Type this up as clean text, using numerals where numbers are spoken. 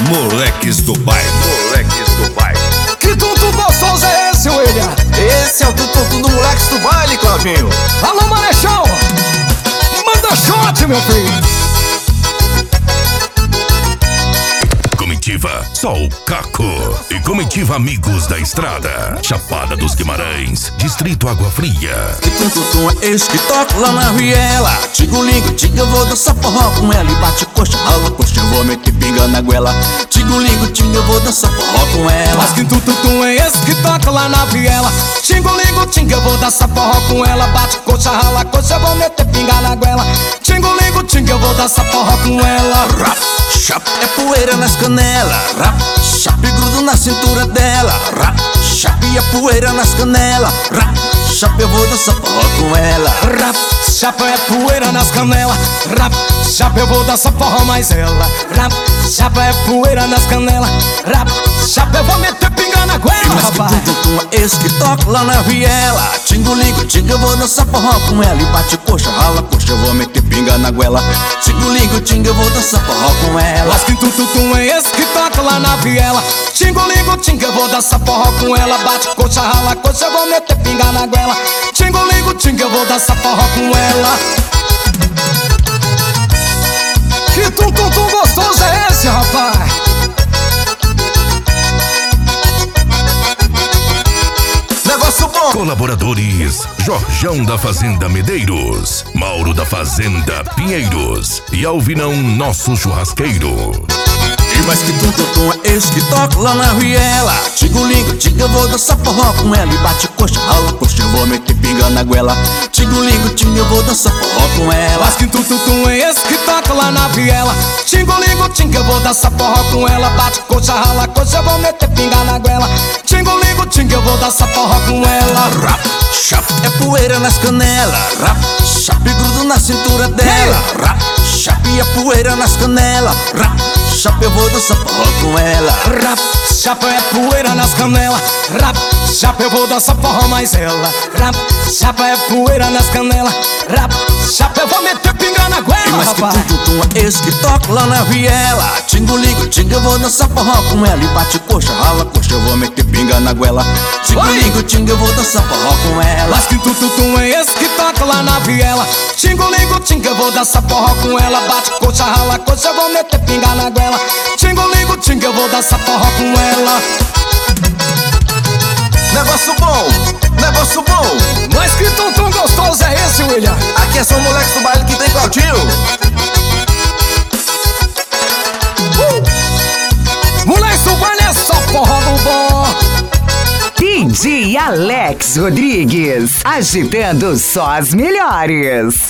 Moleques do bairro. Moleques do bairro. Que tonto gostoso é esse, William? Esse é o tonto do Moleques do baile, Clavinho. Alô, Marechal! Manda shot, meu filho! Comitiva Sol Caco e Comitiva Amigos da Estrada, Chapada dos Guimarães, Distrito Água Fria. Que tum é esse que toca lá na viela? Tigo-ligo, eu vou dançar forró com ela. E bate coxa, rala coxa, eu vou meter pinga na goela. Tigo-ligo, eu vou dançar forró com ela. Mas que tum é esse que toca lá na viela? Tingo-ligo, eu vou dançar forró com ela. Bate coxa, rala coxa, eu vou meter pinga na goela. Tingo-ligo, eu vou dançar forró com ela. Rap, chap, é poeira nas canelas. Rap, chap, grudo na cintura dela. Rap, chap, é poeira nas canelas. Rap, chap, eu vou dançar forró com ela. Rap, chap, é poeira nas canelas. Rap, chap, eu vou dançar forró mais ela. Rap, chap, é poeira nas canelas. Rap, chap, eu vou meter pinga na goela, rapaz. É esse que toca lá na viela. Tingo-ligo, eu vou dançar forró com ela. E bate coxa, rala coxa, eu vou meter pinga na goela. Tingo-ligo, eu vou dançar forró com ela. Mas que tum é esse que toca lá na viela? Tingo-ligo, eu vou dançar forró com ela. Bate coxa, rala coxa, eu vou meter pinga na goela. Tingo-ligo, eu vou dançar forró com ela. Que tum gostoso é esse, rapaz? Negócio bom. Colaboradores: Jorjão da Fazenda Medeiros, Mauro da Fazenda Pinheiros e Alvinão Nosso Churrasqueiro. E mais que tum é esse que toca lá na viela? Tigo-ligo, eu vou dançar forró com ela. E bate coxa, rala coxa, eu vou meter pinga na goela. Tigo-ligo, eu vou dançar forró com ela. Mas que tum é esse que toca lá na viela? Tingo-ligo, eu vou dançar forró com ela. Bate coxa, rala coxa, eu vou meter pinga na goela. Tingo-ligo, eu vou dançar forró com ela. Rap, chap, é poeira nas canelas. Rap, chap, grudo na cintura dela. Rap, chap, é poeira nas canelas. Rap, chap, eu vou dançar forró com ela. Rap, chap, é poeira nas canelas. Rap, chap, eu vou dançar forró mais ela. Rap, chap, é poeira nas canelas. Rap, chap, eu vou meter pinga na goela, mas que rapaz. tum é esse que toca lá na viela? Tingo-ligo, eu vou dançar forró com ela. E bate coxa, rala coxa, eu vou meter pinga na goela. Tingo-ligo, eu vou dançar forró com ela. Mas que tum é esse que toca lá na viela? Tingo-ligo, eu vou dançar forró com ela. Bate coxa, rala coxa, eu vou meter pinga na goela. Tingo-ligo, eu vou dançar forró com ela. Negócio bom, negócio bom. Mas que tum gostoso é esse, William? Aqui é só o Moleques do baile que tem Claudinho. Moleques do baile é só forró do bom. DJ Alex Rodrigues, agitando só as melhores.